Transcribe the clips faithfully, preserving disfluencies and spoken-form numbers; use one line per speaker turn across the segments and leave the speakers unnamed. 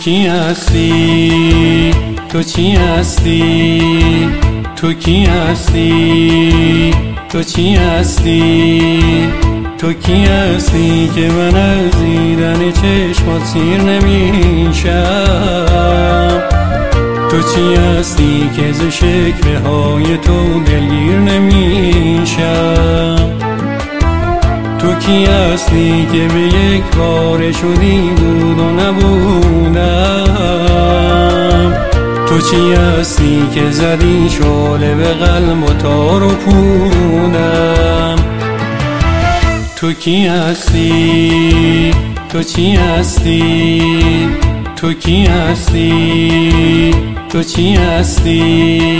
کی هستی؟ تو چی هستی؟ تو کی هستی؟ تو چی هستی؟ تو کی هستی که من از دیدن چشمات سیر نمیشم؟ تو چی هستی که ز شکوه های تو دلگیر نمیشم؟ تو کی هستی که به یک بار شدی بود و نبودم؟ تو چی هستی که زدی شعله به قلب و تار و پودم؟ تو کی هستی؟ تو چی هستی؟ تو کی هستی؟ تو چی هستی؟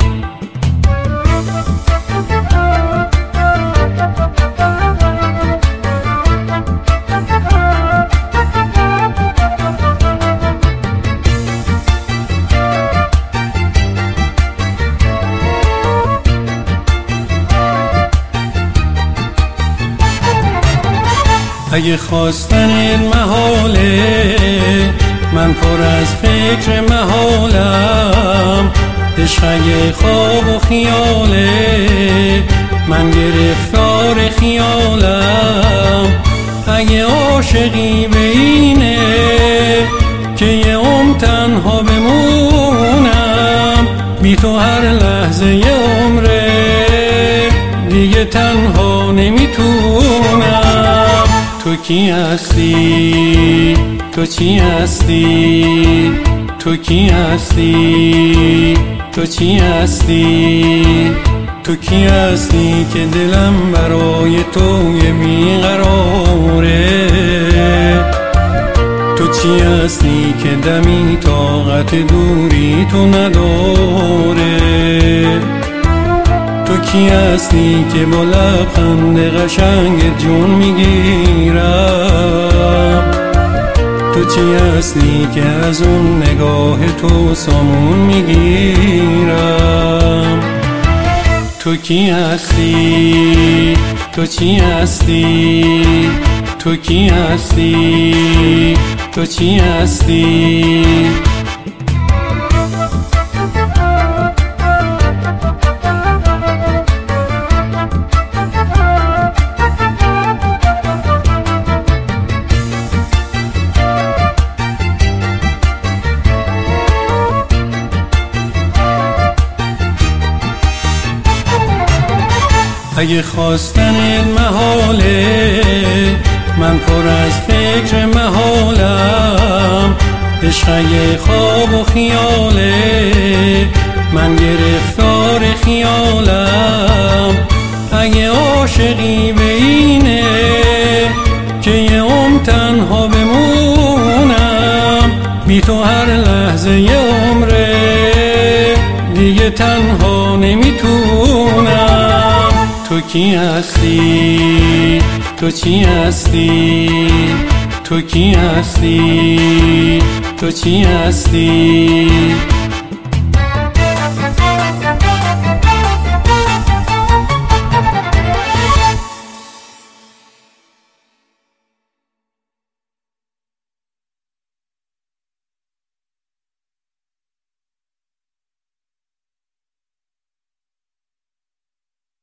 اگه خواستنت محاله، من پر از فکر محالم. عشق اگه خواب و خیاله، من گرفتار خیالم. اگه عاشقی به اینه که یه عمر تنها بمونم، بی تو هر لحظه یه عمره دیگه تنها نمیتونم. تو کی هستی؟ تو چی هستی؟ تو کی هستی؟ تو چی هستی؟ تو کی هستی که دلم برای تو یه بیقراره؟ تو چی هستی که دمی طاقت دوری تو نداره؟ تو کی هستی که با لبخند قشنگ جون میگیرم؟ تو چی هستی که از اون نگاه تو سامون میگیرم؟ تو کی هستی؟ تو چی هستی؟ تو کی هستی؟ تو چی هستی؟ اگه خواستنت محاله، من پر از فکر محالم. عشق اگه خواب و خیاله، من گرفتار خیالم. اگه عاشقی به اینه که یه عمر تنها بمونم، بی تو هر لحظه یه عمره دیگه تنها نمیتونم. تو کی هستی؟ تو چی هستی؟ تو کی هستی؟ تو چی هستی؟